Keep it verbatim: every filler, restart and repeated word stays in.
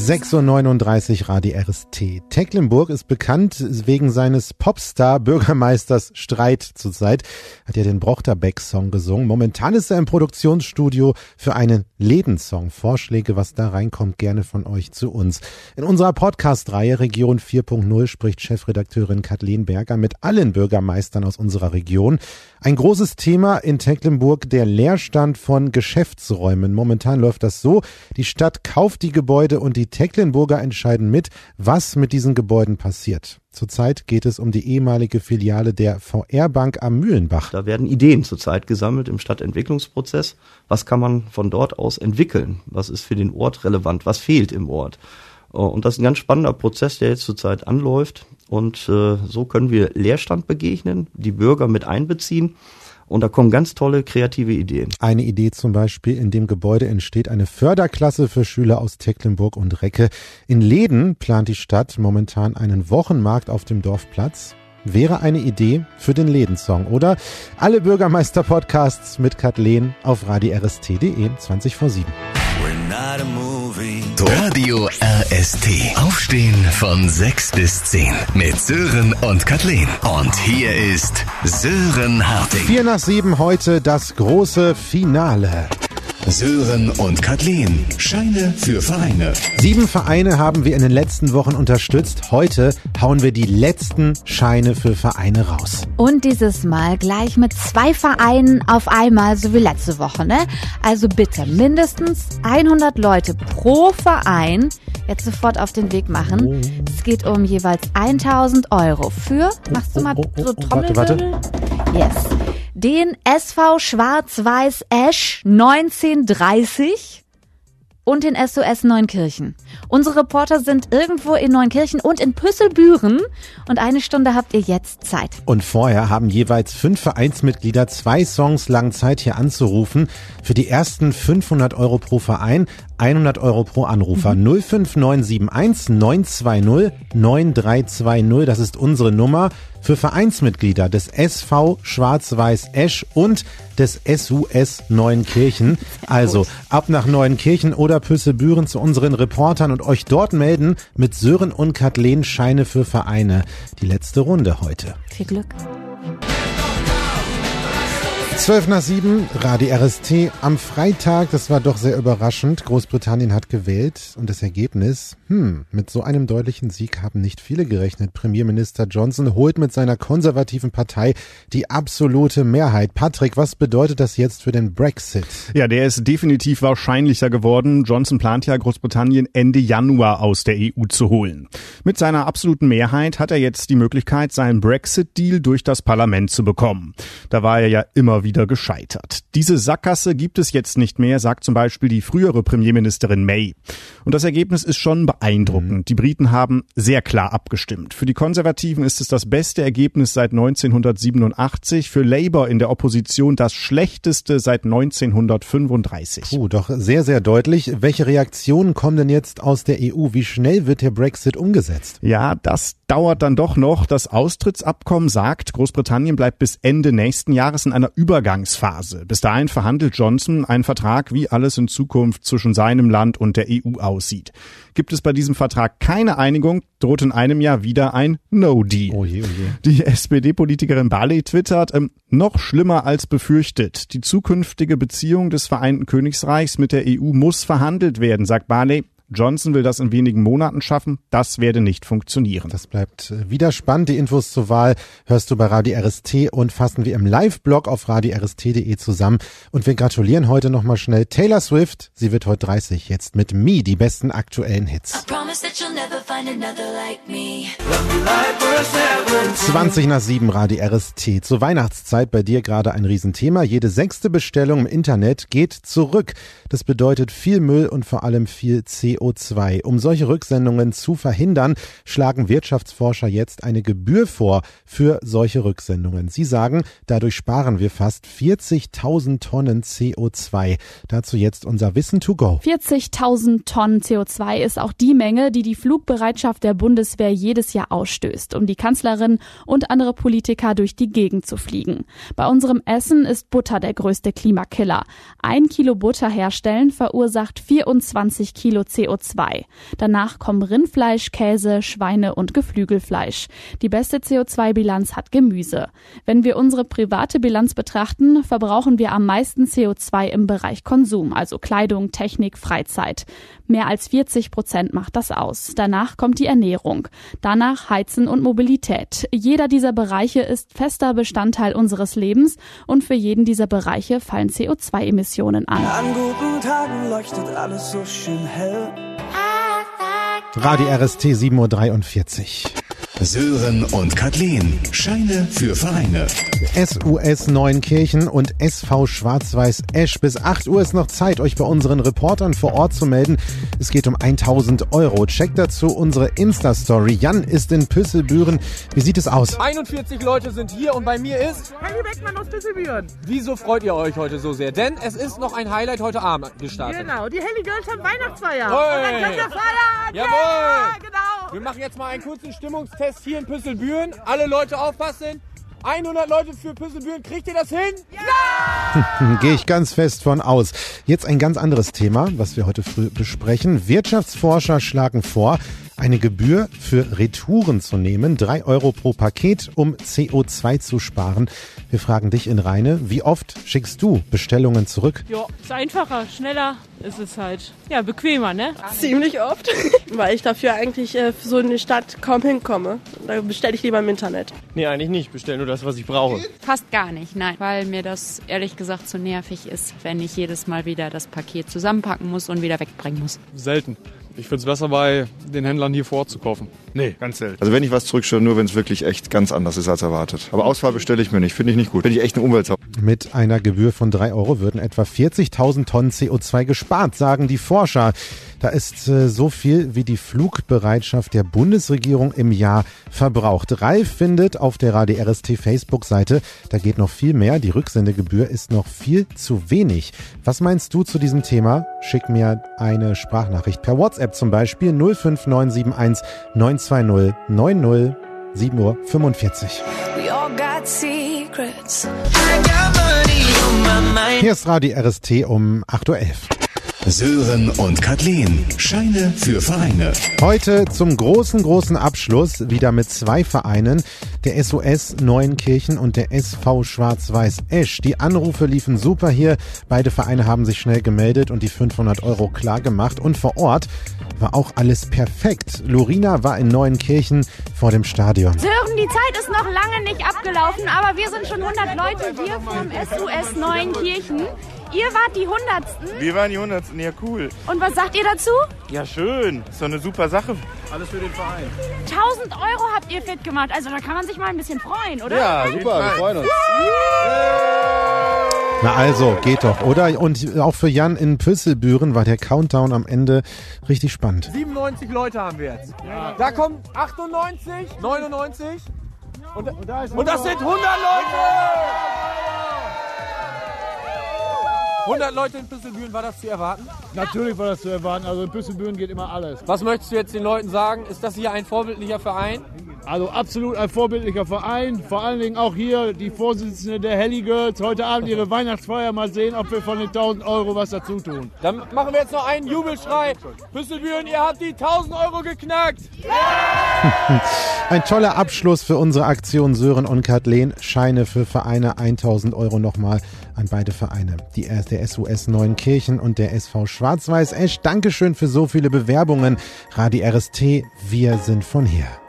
sechs Uhr neununddreißig Radio R S T. Tecklenburg ist bekannt wegen seines Popstar-Bürgermeisters Streit zurzeit. Hat ja den Brochterbeck-Song gesungen. Momentan ist er im Produktionsstudio für einen Lädensong. Vorschläge, was da reinkommt, gerne von euch zu uns. In unserer Podcast-Reihe Region vier Punkt null spricht Chefredakteurin Kathleen Berger mit allen Bürgermeistern aus unserer Region. Ein großes Thema in Tecklenburg, der Leerstand von Geschäftsräumen. Momentan läuft das so, die Stadt kauft die Gebäude und die Tecklenburger entscheiden mit, was mit diesen Gebäuden passiert. Zurzeit geht es um die ehemalige Filiale der V R-Bank am Mühlenbach. Da werden Ideen zurzeit gesammelt im Stadtentwicklungsprozess. Was kann man von dort aus entwickeln? Was ist für den Ort relevant? Was fehlt im Ort? Und das ist ein ganz spannender Prozess, der jetzt zurzeit anläuft. Und äh, so können wir Leerstand begegnen, die Bürger mit einbeziehen. Und da kommen ganz tolle kreative Ideen. Eine Idee zum Beispiel, in dem Gebäude entsteht eine Förderklasse für Schüler aus Tecklenburg und Recke. In Läden plant die Stadt momentan einen Wochenmarkt auf dem Dorfplatz. Wäre eine Idee für den Lädensong, oder? Alle Bürgermeister-Podcasts mit Kathleen auf radio r s t punkt d e zwanzig vor sieben. Radio R S T. Aufstehen von sechs bis zehn mit Sören und Kathleen. Und hier ist Sören Harting. Vier nach sieben heute das große Finale. Sören und Kathleen. Scheine für Vereine. Sieben Vereine haben wir in den letzten Wochen unterstützt. Heute hauen wir die letzten Scheine für Vereine raus. Und dieses Mal gleich mit zwei Vereinen auf einmal, so wie letzte Woche, ne? Also bitte mindestens hundert Leute pro Verein jetzt sofort auf den Weg machen. Oh. Es geht um jeweils tausend Euro für, machst du mal oh, oh, oh, so oh, Trommelwirbel? Warte, warte. Yes. Den S V Schwarz-Weiß Esch neunzehnhundertdreißig und den S O S Neunkirchen. Unsere Reporter sind irgendwo in Neunkirchen und in Püsselbüren und eine Stunde habt ihr jetzt Zeit. Und vorher haben jeweils fünf Vereinsmitglieder zwei Songs lang Zeit hier anzurufen. Für die ersten fünfhundert Euro pro Verein, hundert Euro pro Anrufer. Mhm. null fünf neun sieben eins neun zwei null neun drei zwei null, das ist unsere Nummer. Für Vereinsmitglieder des S V Schwarz-Weiß Esch und des S U S Neunkirchen. Also ab nach Neunkirchen oder Püsselbüren zu unseren Reportern und euch dort melden mit Sören und Kathleen Scheine für Vereine. Die letzte Runde heute. Viel Glück. zwölf nach sieben, Radio R S T. Am Freitag, das war doch sehr überraschend, Großbritannien hat gewählt und das Ergebnis, hm, mit so einem deutlichen Sieg haben nicht viele gerechnet. Premierminister Johnson holt mit seiner konservativen Partei die absolute Mehrheit. Patrick, was bedeutet das jetzt für den Brexit? Ja, der ist definitiv wahrscheinlicher geworden. Johnson plant ja, Großbritannien Ende Januar aus der E U zu holen. Mit seiner absoluten Mehrheit hat er jetzt die Möglichkeit, seinen Brexit-Deal durch das Parlament zu bekommen. Da war er ja immer wieder gescheitert. Diese Sackgasse gibt es jetzt nicht mehr, sagt zum Beispiel die frühere Premierministerin May. Und das Ergebnis ist schon beeindruckend. Die Briten haben sehr klar abgestimmt. Für die Konservativen ist es das beste Ergebnis seit neunzehnhundertsiebenundachtzig, für Labour in der Opposition das schlechteste seit neunzehnhundertfünfunddreißig. Puh, doch sehr, sehr deutlich. Welche Reaktionen kommen denn jetzt aus der E U? Wie schnell wird der Brexit umgesetzt? Ja, das dauert dann doch noch. Das Austrittsabkommen sagt, Großbritannien bleibt bis Ende nächsten Jahres in einer Übergangsphase. Bis dahin verhandelt Johnson einen Vertrag, wie alles in Zukunft zwischen seinem Land und der E U aussieht. Gibt es bei diesem Vertrag keine Einigung, droht in einem Jahr wieder ein No-Deal. Oh je, oh je. Die S P D-Politikerin Barley twittert, ähm, noch schlimmer als befürchtet. Die zukünftige Beziehung des Vereinten Königreichs mit der E U muss verhandelt werden, sagt Barley. Johnson will das in wenigen Monaten schaffen. Das werde nicht funktionieren. Das bleibt wieder spannend. Die Infos zur Wahl hörst du bei Radio R S T und fassen wir im Live-Blog auf radio r s t punkt d e zusammen. Und wir gratulieren heute nochmal schnell Taylor Swift. Sie wird heute dreißig, jetzt mit Me, die besten aktuellen Hits. zwanzig nach sieben, Radio R S T. Zur Weihnachtszeit bei dir gerade ein Riesenthema. Jede sechste Bestellung im Internet geht zurück. Das bedeutet viel Müll und vor allem viel C O zwei. Um solche Rücksendungen zu verhindern, schlagen Wirtschaftsforscher jetzt eine Gebühr vor für solche Rücksendungen. Sie sagen, dadurch sparen wir fast vierzigtausend Tonnen C O zwei. Dazu jetzt unser Wissen to go. vierzigtausend Tonnen C O zwei ist auch die Menge, die die Flugbereitschaft der Bundeswehr jedes Jahr ausstößt, um die Kanzlerin und andere Politiker durch die Gegend zu fliegen. Bei unserem Essen ist Butter der größte Klimakiller. Ein Kilo Butter herstellen verursacht vierundzwanzig Kilo C O zwei. O zwei. Danach kommen Rindfleisch, Käse, Schweine und Geflügelfleisch. Die beste C O zwei Bilanz hat Gemüse. Wenn wir unsere private Bilanz betrachten, verbrauchen wir am meisten C O zwei im Bereich Konsum, also Kleidung, Technik, Freizeit. Mehr als vierzig Prozent macht das aus. Danach kommt die Ernährung. Danach Heizen und Mobilität. Jeder dieser Bereiche ist fester Bestandteil unseres Lebens und für jeden dieser Bereiche fallen C O zwei Emissionen an. An guten Tagen leuchtet alles so schön hell. Radio R S T sieben Uhr dreiundvierzig. Sören und Kathleen. Scheine für Vereine. S U S Neuenkirchen und S V Schwarz-Weiß Esch. Bis acht Uhr ist noch Zeit, euch bei unseren Reportern vor Ort zu melden. Es geht um tausend Euro. Checkt dazu unsere Insta-Story. Jan ist in Püsselbüren. Wie sieht es aus? einundvierzig Leute sind hier und bei mir ist Henny Beckmann aus Püsselbüren. Wieso freut ihr euch heute so sehr? Denn es ist noch ein Highlight heute Abend gestartet. Genau, die Helly Girls haben Weihnachtsfeier. Hey. Und dann könnt ihr feiern. Jawohl. Yeah, genau. Wir machen jetzt mal einen kurzen Stimmungstest hier in Püsselbüren. Alle Leute aufpassen. hundert Leute für Püsselbüren. Kriegt ihr das hin? Ja! Gehe ich ganz fest von aus. Jetzt ein ganz anderes Thema, was wir heute früh besprechen. Wirtschaftsforscher schlagen vor, eine Gebühr für Retouren zu nehmen. Drei Euro pro Paket, um C O zwei zu sparen. Wir fragen dich in Rheine, wie oft schickst du Bestellungen zurück? Ja, ist einfacher, schneller ist es halt. Ja, bequemer, ne? Ziemlich oft, weil ich dafür eigentlich äh, für so eine Stadt kaum hinkomme. Da bestelle ich lieber im Internet. Nee, eigentlich nicht. Ich bestelle nur das, was ich brauche. Fast gar nicht, nein. Weil mir das ehrlich gesagt zu nervig ist, wenn ich jedes Mal wieder das Paket zusammenpacken muss und wieder wegbringen muss. Selten. Ich finde es besser, bei den Händlern hier vor Ort zu kaufen. Nee, ganz selten. Also wenn ich was zurückstelle, nur wenn es wirklich echt ganz anders ist als erwartet. Aber Auswahl bestelle ich mir nicht, finde ich nicht gut. Finde ich echt eine Umweltsau. Mit einer Gebühr von drei Euro würden etwa vierzigtausend Tonnen C O zwei gespart, sagen die Forscher. Da ist äh, so viel wie die Flugbereitschaft der Bundesregierung im Jahr verbraucht. Ralf findet auf der Radio R S T Facebook-Seite, da geht noch viel mehr. Die Rücksendegebühr ist noch viel zu wenig. Was meinst du zu diesem Thema? Schick mir eine Sprachnachricht per WhatsApp zum Beispiel null fünf neun sieben eins neun zwei null neun null sieben Uhr fünfundvierzig. Hier ist Radio R S T um acht Uhr elf. Sören und Kathleen. Scheine für Vereine. Heute zum großen, großen Abschluss wieder mit zwei Vereinen, der S O S Neuenkirchen und der S V Schwarz-Weiß Esch. Die Anrufe liefen super hier. Beide Vereine haben sich schnell gemeldet und die fünfhundert Euro klar gemacht. Und vor Ort war auch alles perfekt. Lorina war in Neuenkirchen vor dem Stadion. Sören, die Zeit ist noch lange nicht abgelaufen, aber wir sind schon hundert Leute hier vom S U S Neuenkirchen. Ihr wart die Hundertsten. Wir waren die Hundertsten, ja cool. Und was sagt ihr dazu? Ja schön, ist doch eine super Sache. Alles für den Verein. tausend Euro habt ihr fit gemacht, also da kann man sich mal ein bisschen freuen, oder? Ja, super, wir freuen uns. Na also, geht doch, oder? Und auch für Jan in Püsselbüren war der Countdown am Ende richtig spannend. siebenundneunzig Leute haben wir jetzt. Ja. Da kommen achtundneunzig, neunundneunzig und, und, da und das sind hundert Leute! hundert Leute in Püsselbüren, war das zu erwarten? Natürlich war das zu erwarten, also in Püsselbüren geht immer alles. Was möchtest du jetzt den Leuten sagen? Ist das hier ein vorbildlicher Verein? Also absolut ein vorbildlicher Verein, vor allen Dingen auch hier die Vorsitzende der Helly Girls, heute Abend ihre Weihnachtsfeier, mal sehen, ob wir von den tausend Euro was dazu tun. Dann machen wir jetzt noch einen Jubelschrei. Püsselbüren, ihr habt die tausend Euro geknackt! Ein toller Abschluss für unsere Aktion Sören und Kathleen. Scheine für Vereine, tausend Euro nochmal an beide Vereine. Die, der S U S Neuenkirchen und der S V Schwarz-Weiß Esch. Dankeschön für so viele Bewerbungen. Radio R S T, wir sind von hier.